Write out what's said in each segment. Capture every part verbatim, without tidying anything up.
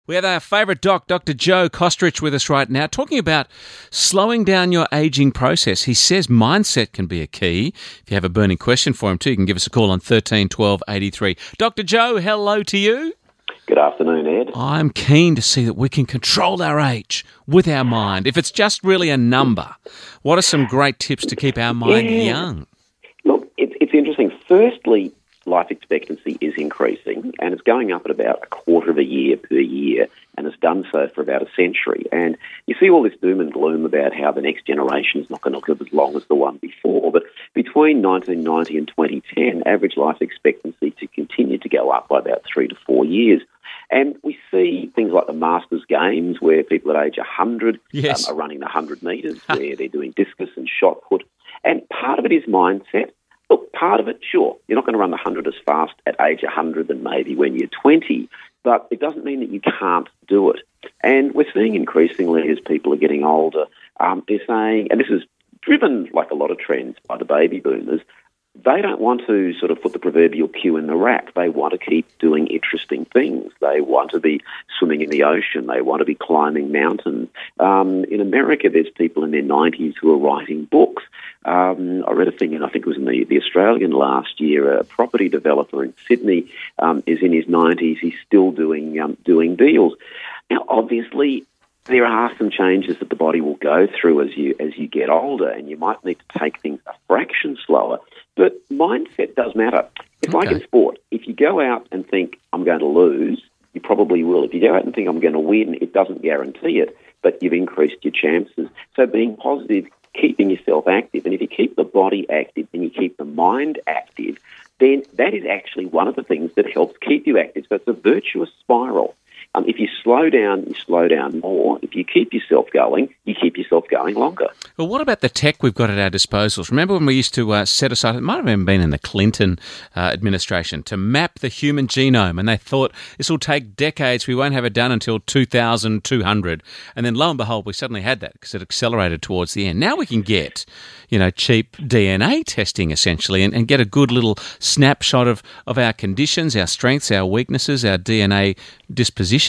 We have our favourite doc, Doctor Joe Kostrich, with us right now, talking about slowing down your ageing process. He says mindset can be a key. If you have a burning question for him too, you can give us a call on thirteen twelve eighty-three. Doctor Joe, hello to you. Good afternoon, Ed. I'm keen to see that we can control our age with our mind. If it's just really a number, what are some great tips to keep our mind yeah. young? Look, it's, it's interesting. Firstly, life expectancy is increasing, and it's going up at about a quarter of a year per year, and it's done so for about a century. And you see all this doom and gloom about how the next generation is not going to live as long as the one before, but between nineteen ninety and twenty ten, average life expectancy to continue to go up by about three to four years. And we see things like the Masters Games, where people at age one hundred yes. um, are running the one hundred metres, where they're doing discus and shot put. And part of it is mindset. Look, part of it, sure, you're not going to run the one hundred as fast at age one hundred than maybe when you're twenty, but it doesn't mean that you can't do it. And we're seeing increasingly as people are getting older, um, they're saying, and this is driven, like a lot of trends, by the baby boomers, they don't want to sort of put the proverbial queue in the rack. They want to keep doing interesting things. They want to be swimming in the ocean. They want to be climbing mountains. Um, in America, there's people in their nineties who are writing books. Um, I read a thing, and I think it was in the, the Australian last year, a property developer in Sydney um, is in his nineties. He's still doing um, doing deals. Now, obviously, there are some changes that the body will go through as you as you get older, and you might need to take things a fraction slower. But mindset does matter. It's okay. like in sport. If you go out and think, I'm going to lose, you probably will. If you go out and think, I'm going to win, it doesn't guarantee it, but you've increased your chances. So being positive, keeping yourself active, and if you keep the body active and you keep the mind active, then that is actually one of the things that helps keep you active. So it's a virtuous spiral. Um, if you slow down, you slow down more. If you keep yourself going, you keep yourself going longer. Well, what about the tech we've got at our disposals? Remember when we used to uh, set aside, it might have even been in the Clinton uh, administration, to map the human genome, and they thought this will take decades, we won't have it done until two thousand two hundred. And then lo and behold, we suddenly had that because it accelerated towards the end. Now we can get, you know, cheap D N A testing essentially and, and get a good little snapshot of, of our conditions, our strengths, our weaknesses, our D N A dispositions.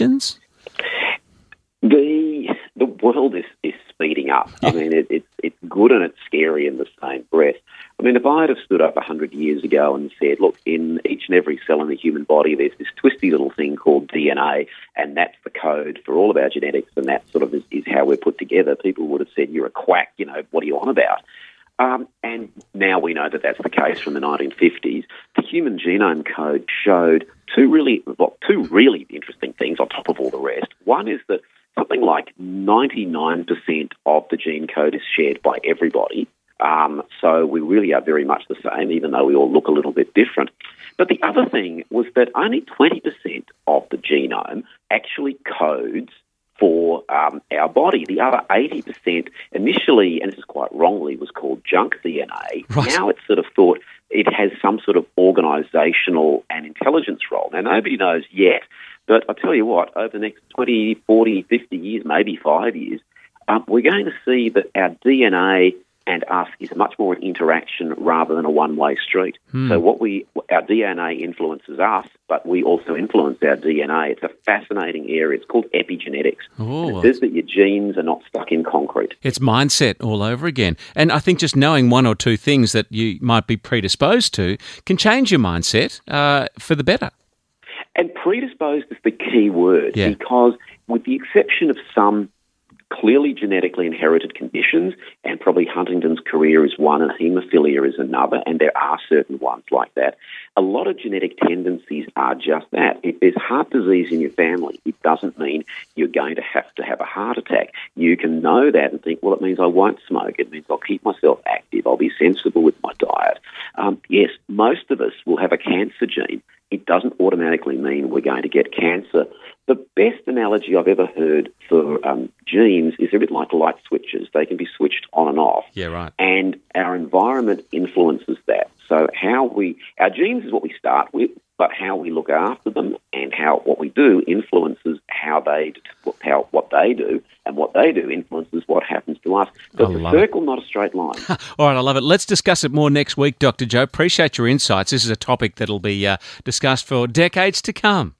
The the world is, is speeding up. I mean, it, it's it's good and it's scary in the same breath. I mean, if I had have stood up one hundred years ago and said, look, in each and every cell in the human body, there's this twisty little thing called D N A, and that's the code for all of our genetics, and that sort of is, is how we're put together, people would have said, you're a quack, you know, what are you on about? Um, and now we know that that's the case from the nineteen fifties. The Human Genome Code showed two really, well, two really interesting things on top of all the rest. One is that something like ninety-nine percent of the gene code is shared by everybody. Um, so we really are very much the same, even though we all look a little bit different. But the other thing was that only twenty percent of the genome actually codes for um, our body. The other eighty percent initially, and this is quite wrongly, was called junk D N A. Right. Now it's sort of thought it has some sort of organisational and intelligence role. Now, nobody knows yet, but I tell you what, over the next twenty, forty, fifty years, maybe five years, um, we're going to see that our D N A and us is much more an interaction rather than a one-way street. Hmm. So what we, our D N A influences us, but we also influence our D N A. It's a fascinating area. It's called epigenetics. Oh. It says that your genes are not stuck in concrete. It's mindset all over again. And I think just knowing one or two things that you might be predisposed to can change your mindset uh, for the better. And predisposed is the key word, yeah. because with the exception of some clearly genetically inherited conditions, and probably Huntington's chorea is one and haemophilia is another, and there are certain ones like that. A lot of genetic tendencies are just that. If there's heart disease in your family, it doesn't mean you're going to have to have a heart attack. You can know that and think, well, it means I won't smoke. It means I'll keep myself active. I'll be sensible with my diet. Um, yes, most of us will have a cancer gene. It doesn't automatically mean we're going to get cancer. The best analogy I've ever heard for um, genes is a bit like light switches. They can be switched on and off. Yeah, right. And our environment influences that. So how we, our genes is what we start with, but how we look after them and how what we do influences how they, how what they do, and what they do influences what happens to us. So it's a circle, it. not a straight line. All right, I love it. Let's discuss it more next week, Doctor Joe. Appreciate your insights. This is a topic that'll be uh, discussed for decades to come.